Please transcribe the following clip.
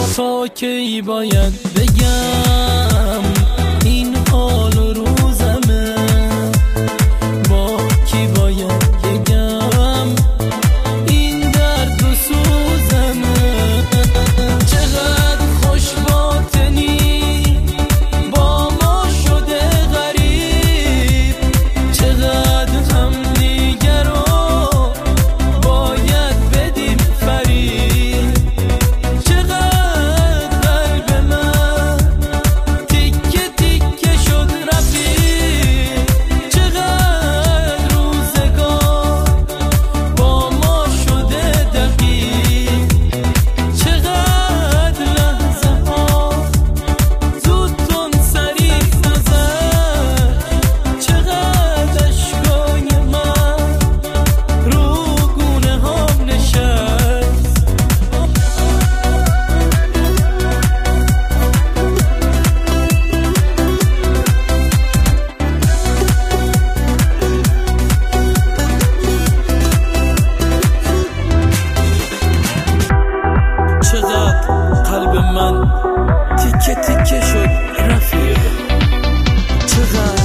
تا کی باید بگم این حال و روزمه، با کی باید بگم این درد و سوزمه. چقدر خوش باطنی با ما شده غریب، چقدر هم دیگر رو باید بدیم فریب. چقدر قلب من تیکه تیکه شد رفیق، چقدر روزگار با ما شده دقیق، چقدر لحظه ها زودتون سریع گذشت، چقدر اشکای من رو گونه هم نشست. چقدر قلب من تیکه تیکه شد رفیق، چقدر